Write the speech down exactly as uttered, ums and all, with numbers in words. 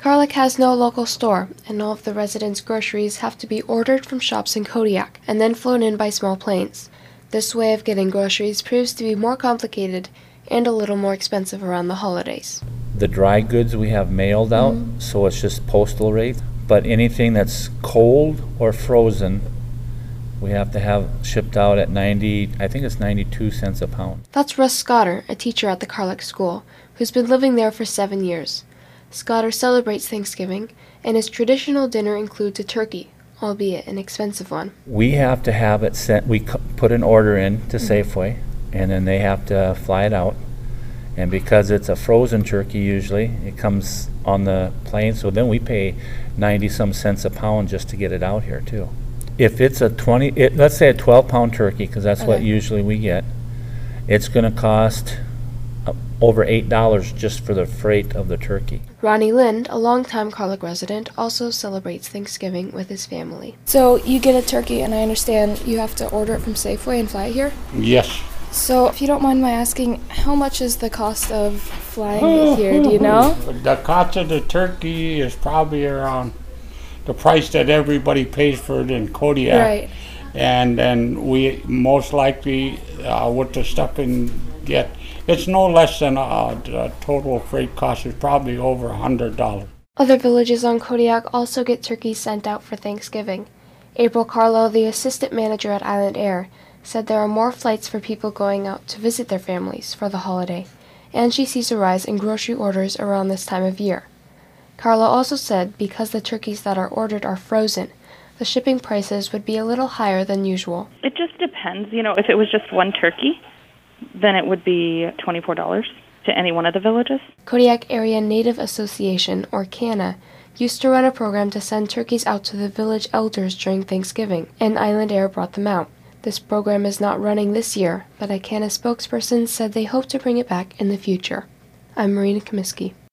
Carlick has no local store, and all of the residents' groceries have to be ordered from shops in Kodiak and then flown in by small planes. This way of getting groceries proves to be more complicated and a little more expensive around the holidays. The dry goods we have mailed out, mm-hmm. so it's just postal rate. But anything that's cold or frozen, we have to have shipped out at ninety, I think it's ninety-two cents a pound. That's Russ Scotter, a teacher at the Carlick School, who's been living there for seven years. Scotter celebrates Thanksgiving, and his traditional dinner includes a turkey, albeit an expensive one. We have to have it sent, we c- put an order in to Safeway, and then they have to fly it out. And because it's a frozen turkey usually, it comes on the plane, so then we pay ninety some cents a pound just to get it out here too. If it's a twenty, it, let's say a twelve pound turkey, because that's okay. What usually we get, it's going to cost uh, over eight dollars just for the freight of the turkey. Ronnie Lind, a longtime Carlick resident, also celebrates Thanksgiving with his family. So you get a turkey, and I understand you have to order it from Safeway and fly it here? Yes. So if you don't mind my asking, how much is the cost of flying it here? Do you know? The cost of the turkey is probably around the price that everybody pays for it in Kodiak. Right. And then we most likely, uh, with the stuff and get, it's no less than uh, the total freight cost is probably over a hundred dollars. Other villages on Kodiak also get turkeys sent out for Thanksgiving. April Carlo, the assistant manager at Island Air, said there are more flights for people going out to visit their families for the holiday, and she sees a rise in grocery orders around this time of year. Carlo also said because the turkeys that are ordered are frozen, the shipping prices would be a little higher than usual. It just depends. You know, if it was just one turkey, then it would be twenty-four dollars to any one of the villages. Kodiak Area Native Association, or C A N A, used to run a program to send turkeys out to the village elders during Thanksgiving, and Island Air brought them out. This program is not running this year, but a C A N A spokesperson said they hope to bring it back in the future. I'm Marina Comiskey.